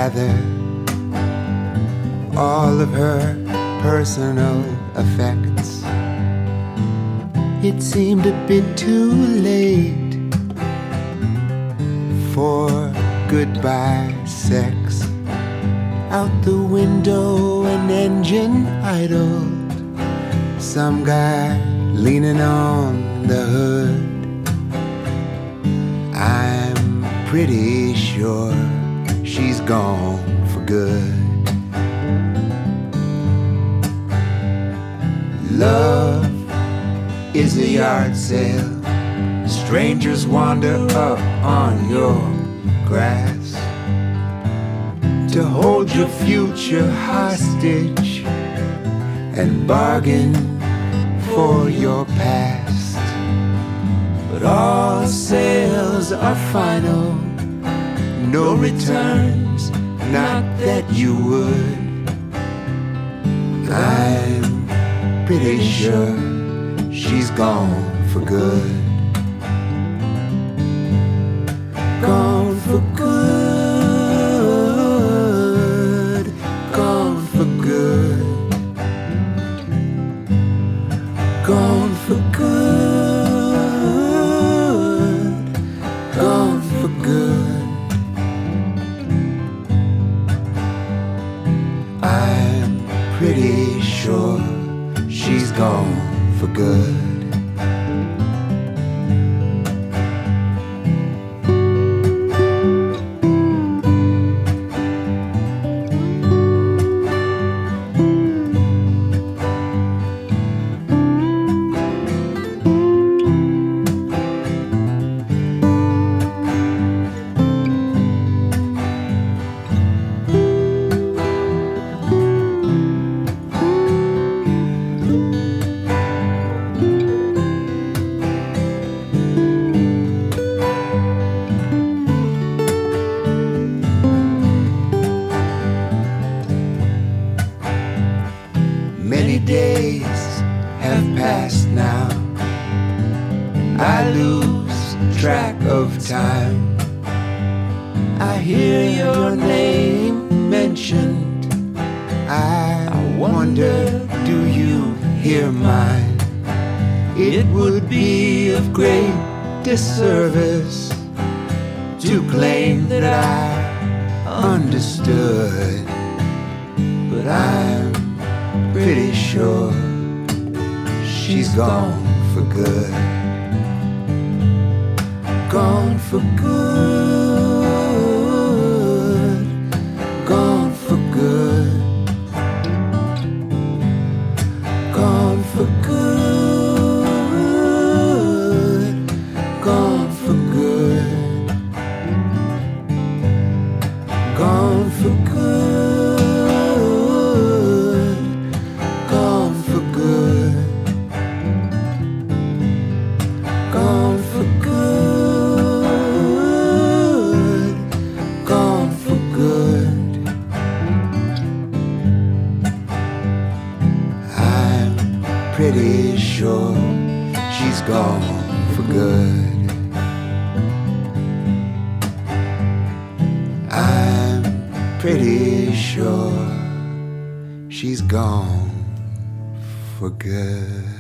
gather all of her personal effects. It seemed a bit too late for goodbye sex. Out the window, an engine idled. Some guy leaning on the hood. I'm pretty sure she's gone for good. Love is a yard sale. Strangers wander up on your grass to hold your future hostage and bargain for your past. But all sales are final, no returns, not that you would. I'm pretty sure she's gone for good. Gone for good. Gone for good. Gone for good. Gone for good. I'm pretty sure she's gone for good. Many days have passed now. I lose track of time. I hear your name mentioned. I wonder, do you hear mine? It would be of great disservice to claim that I understood, but I'm pretty sure she's gone for good. Gone for good. Gone for good. Gone for good. Gone for good. Gone for good. Gone for good. Gone for good. Gone for good. I'm pretty sure she's gone for good. I'm pretty sure she's gone for good.